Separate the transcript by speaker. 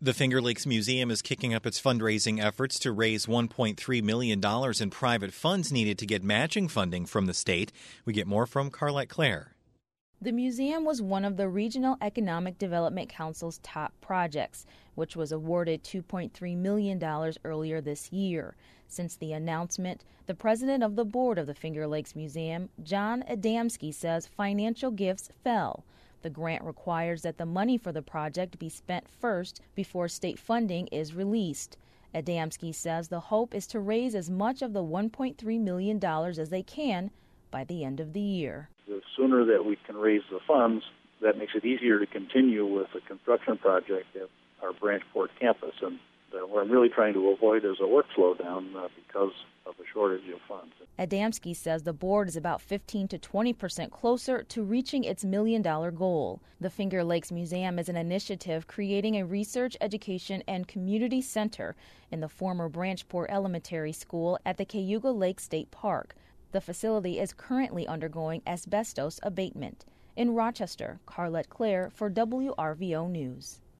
Speaker 1: The Finger Lakes Museum is kicking up its fundraising efforts to raise $1.3 million in private funds needed to get matching funding from the state. We get more from Carlette Clare.
Speaker 2: The museum was one of the Regional Economic Development Council's top projects, which was awarded $2.3 million earlier this year. Since the announcement, the president of the board of the Finger Lakes Museum, John Adamski, says financial gifts fell. The grant requires that the money for the project be spent first before state funding is released. Adamski says the hope is to raise as much of the $1.3 million as they can by the end of the year.
Speaker 3: The sooner that we can raise the funds, that makes it easier to continue with the construction project at our Branchport campus. And what I'm really trying to avoid is a work slowdown because of the shortage of funds.
Speaker 2: Adamski says the board is about 15 to 20% closer to reaching its $1 million goal. The Finger Lakes Museum is an initiative creating a research, education, and community center in the former Branchport Elementary School at the Cayuga Lake State Park. The facility is currently undergoing asbestos abatement. In Rochester, Carlette Clare for WRVO News.